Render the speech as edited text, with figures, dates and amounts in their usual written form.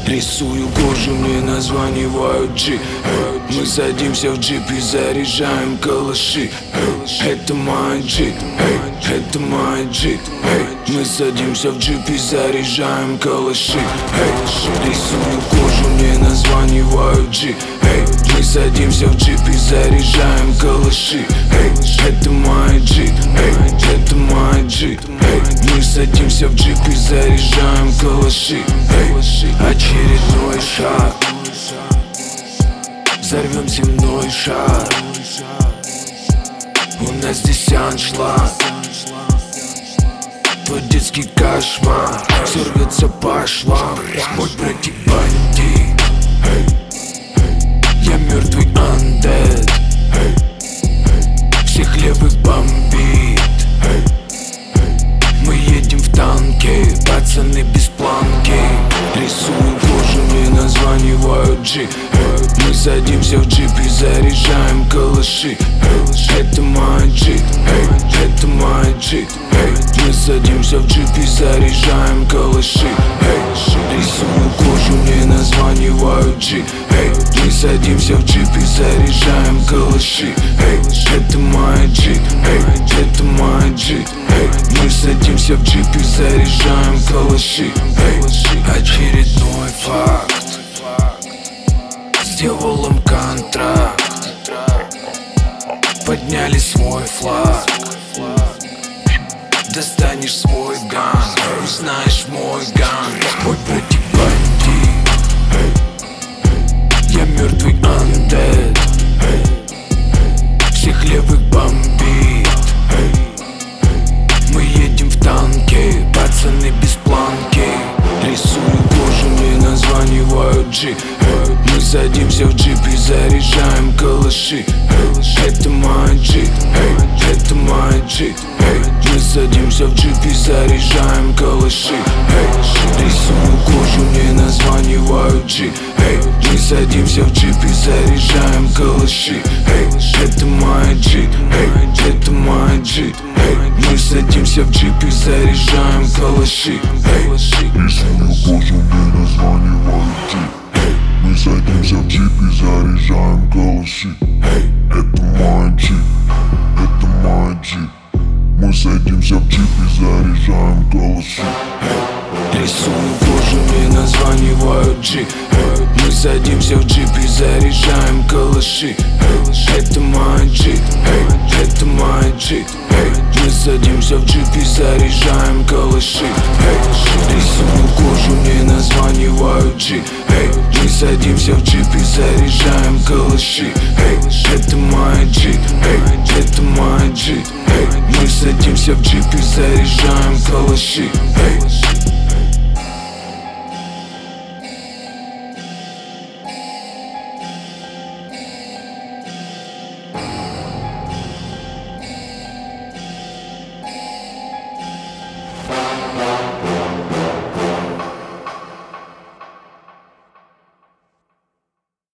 Рисую кожу, мне названивают G. Мы садимся в джип и заряжаем калаши. Это мой джип, это мой джип. Мы садимся в джип и заряжаем калаши. Рисую кожу, мне названивают G. Мы садимся в джип и заряжаем калаши. Это мой джип, это мой джип. Мы садимся в джип и заряжаем калаши. Очередной шаг, взорвем земной шар. У нас здесь аншлаг, твой детский кошмар. Все рвется по швам, мой братик бандит. Я мертвый андед, всех левый бомбит. Мы едем в танке, пацаны без планки. Рисую кожу, мне названивают G. Мы садимся в джип и заряжаем калаши. Это мой джип, это мой джип. Мы садимся в джип и заряжаем калаши. Рисую кожу, мне названивают G. Мы садимся в джип и заряжаем калаши. Это мой джип, это мой джип. Мы садимся в джип и заряжаем калаши. Очередной факт, сделал им контракт. Подняли свой флаг, достанешь свой ганг, узнаешь мой ганг. Мой братик бандит, я мертвый андед, всех левых бомбит. Мы едем в танке, пацаны без планки. Рисую кожу, мне названивают G. Мы садимся в джип и заряжаем калаши. Это мой джип, это мой джип. Мы садимся в джип и заряжаем калаши. Рисую кожу, мне названивают G. Мы садимся в джип и заряжаем калаши. Это мой джип, это мой джип. Мы садимся в джип и заряжаем калаши. Рисую кожу, мне названивают G. Мы садимся в джип и заряжаем калаши. Это мой джип, это мой джип. Мы садимся в джип и заряжаем калаши. Рисую кожу, мне названивают G. Мы садимся в джип и заряжаем калаши. Это мой джип, это мой джип. Мы садимся в джип и заряжаем калаши. Рисую кожу, мне названивают G. Мы садимся в джип и заряжаем калаши. Это мой джип, это мой джип. Мы садимся в джип и заряжаем калаши.